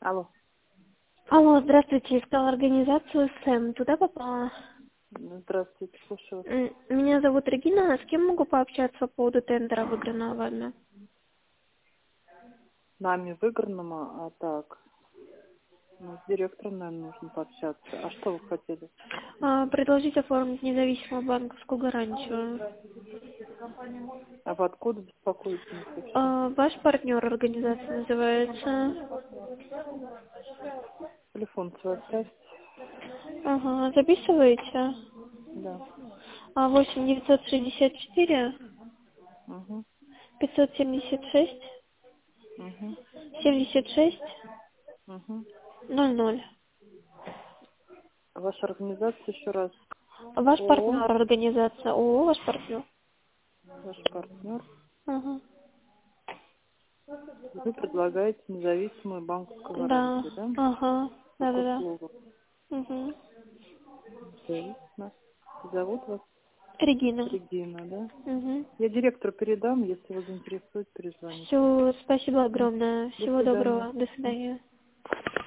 Алло. Алло, здравствуйте, искала организацию СЭМ. Туда попала? Здравствуйте, слушаю вас. Меня зовут Регина. С кем могу пообщаться по поводу тендера, выигранного вами? Нами выигранного, а так, с директором, наверное, нужно пообщаться. А что вы хотели? Предложить оформить независимую банковскую гарантию. А вы откуда беспокоитесь вообще? Ваш партнер организации называется? Телефон свой оставьте. Ага, записываете? Да. 8 964 Угу. 576 Угу. 76 Угу. 00. Ваша организация еще раз. Ваш ООО, партнер организация. ООО, ваш партнер. ваш партнер. Ага. Вы предлагаете независимую банковскую Да, гарантию, да? ага, Как да-да-да. услугу. Угу. Зависимо. Зовут вас Регина. Регина, да? Угу. Я директору передам, если вас заинтересует, перезвоните. Все, спасибо Мгм. огромное. До Всего свидания. доброго. До свидания.